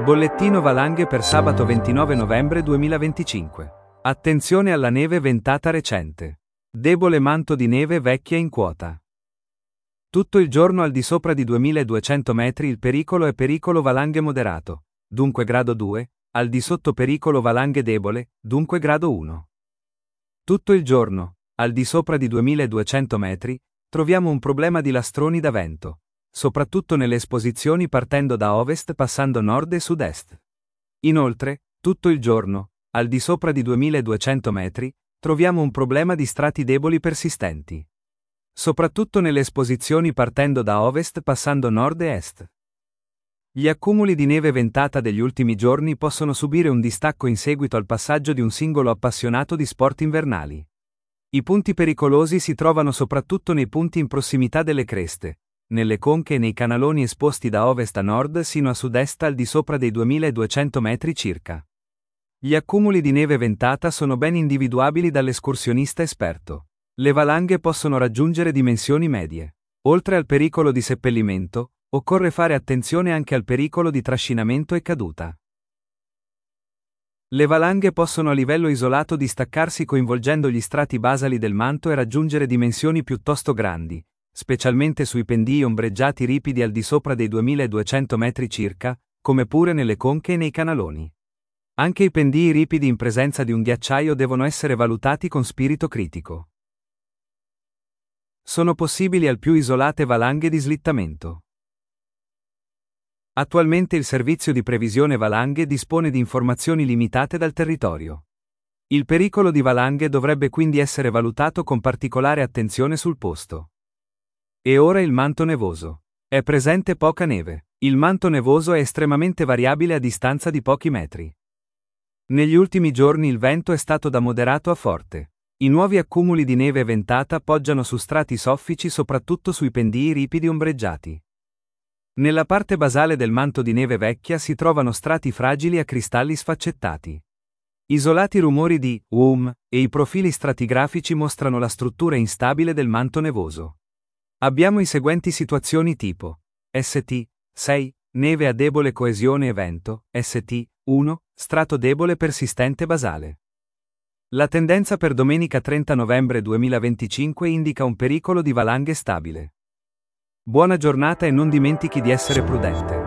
Bollettino valanghe per sabato 29 novembre 2025. Attenzione alla neve ventata recente. Debole manto di neve vecchia in quota. Tutto il giorno al di sopra di 2200 metri il pericolo è pericolo valanghe moderato, dunque grado 2, al di sotto pericolo valanghe debole, dunque grado 1. Tutto il giorno, al di sopra di 2200 metri, troviamo un problema di lastroni da vento, soprattutto nelle esposizioni partendo da ovest passando nord e sud-est. Inoltre, tutto il giorno, al di sopra di 2200 metri, troviamo un problema di strati deboli persistenti. Soprattutto nelle esposizioni partendo da ovest passando nord e est. Gli accumuli di neve ventata degli ultimi giorni possono subire un distacco in seguito al passaggio di un singolo appassionato di sport invernali. I punti pericolosi si trovano soprattutto nei punti in prossimità delle creste, nelle conche e nei canaloni esposti da ovest a nord sino a sud-est al di sopra dei 2200 metri circa. Gli accumuli di neve ventata sono ben individuabili dall'escursionista esperto. Le valanghe possono raggiungere dimensioni medie. Oltre al pericolo di seppellimento, occorre fare attenzione anche al pericolo di trascinamento e caduta. Le valanghe possono a livello isolato distaccarsi coinvolgendo gli strati basali del manto e raggiungere dimensioni piuttosto grandi, specialmente sui pendii ombreggiati ripidi al di sopra dei 2200 metri circa, come pure nelle conche e nei canaloni. Anche i pendii ripidi in presenza di un ghiacciaio devono essere valutati con spirito critico. Sono possibili al più isolate valanghe di slittamento. Attualmente il servizio di previsione valanghe dispone di informazioni limitate dal territorio. Il pericolo di valanghe dovrebbe quindi essere valutato con particolare attenzione sul posto. E ora il manto nevoso. È presente poca neve. Il manto nevoso è estremamente variabile a distanza di pochi metri. Negli ultimi giorni il vento è stato da moderato a forte. I nuovi accumuli di neve ventata poggiano su strati soffici soprattutto sui pendii ripidi ombreggiati. Nella parte basale del manto di neve vecchia si trovano strati fragili a cristalli sfaccettati. Isolati rumori di e i profili stratigrafici mostrano la struttura instabile del manto nevoso. Abbiamo i seguenti situazioni tipo ST 6, neve a debole coesione e vento, ST 1, strato debole persistente basale. La tendenza per domenica 30 novembre 2025 indica un pericolo di valanghe stabile. Buona giornata e non dimentichi di essere prudente.